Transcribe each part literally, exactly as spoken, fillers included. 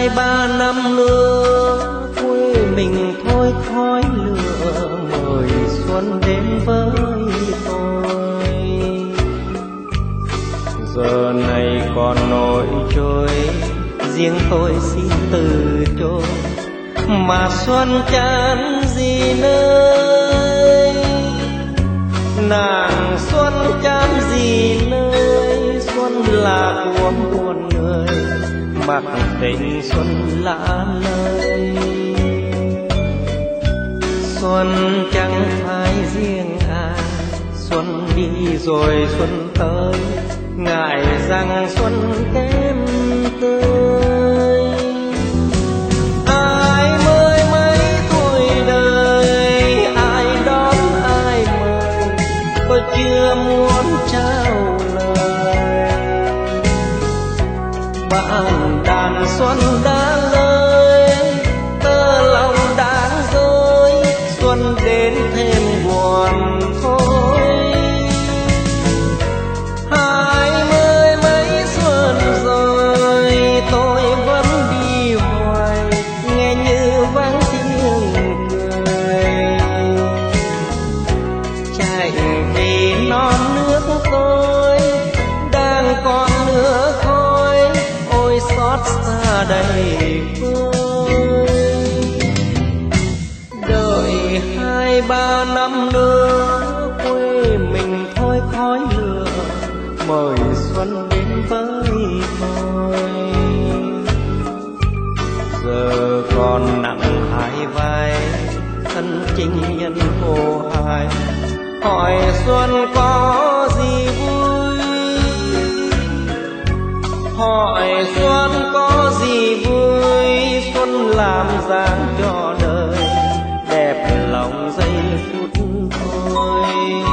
hai ba năm nữa quê mình thôi khói lửa, mời xuân đến với tôi. Giờ này còn nổi trôi, riêng tôi xin từ chối, mà xuân chán gì nơi. Nàng xuân chán gì nơi, xuân là của muôn người, mặc tình xuân lạ lời. Xuân chẳng phải riêng ai, xuân đi rồi xuân tới, ngại rằng xuân kém tươi. Ai mới mấy tuổi đời, ai đón ai mời, tôi chưa muốn trao lời. Bạn đàn xuân đã lơi, tơ lòng đáng dối, xuân đến thêm buồn thôi. Hai mươi mấy xuân rồi, tôi vẫn đi hoài, nghe như vang tiếng cười. Chạy vì non nước tôi đang còn nửa khói, ôi xót xa đầy vơi. Đợi hai ba năm nữa quê mình thôi khói lửa, mời xuân đến với tôi. Giờ còn nặng hai vai, thân chinh nhân hồ hài, hỏi xuân có gì vui, hỏi xuân có gì vui. Xuân làm dáng cho đời, đẹp lòng giây phút thôi.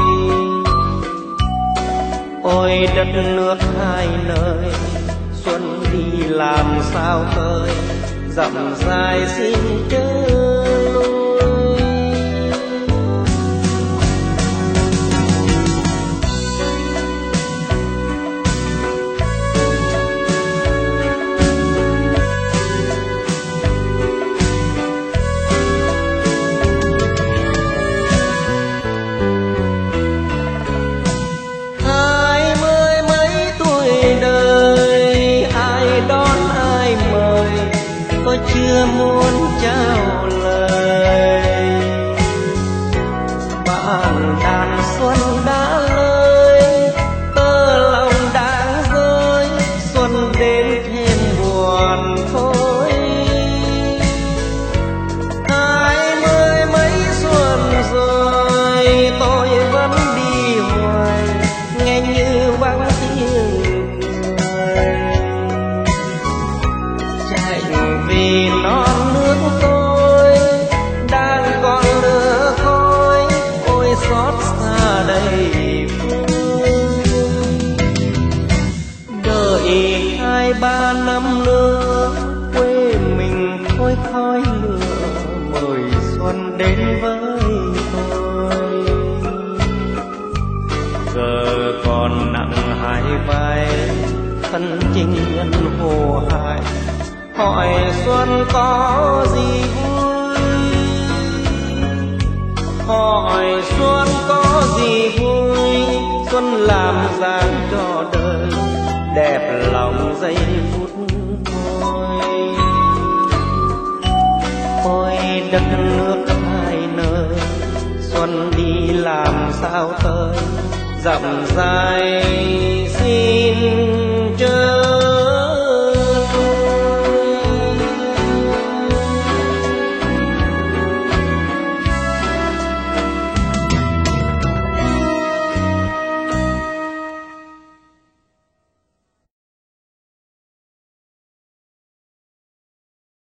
Ôi đất nước hai nơi, xuân đi làm sao tới, dặm dài xin chớ lui. Tôi chưa muốn trao lời, bạn đàn xuân đã lơi, tơ lòng đang rơi, xuân đến thêm buồn thôi. Hai mươi mấy xuân rồi, tôi vẫn đi hoài, nghe như vang tiếng cười. Chạy vì non nước tôi đang còn lửa khói, ôi xót xa đầy vơi. Đợi hai ba năm nữa quê mình thôi khói lửa, mời xuân đến với tôi. Giờ còn nặng hai vai, thân chinh nhân hồ hài, hỏi xuân có gì vui, hỏi xuân có gì vui. Xuân làm dáng cho đời, đẹp lòng giây phút thôi. Ôi đất nước hai nơi, xuân đi làm sao tới, dặm dài xin chớ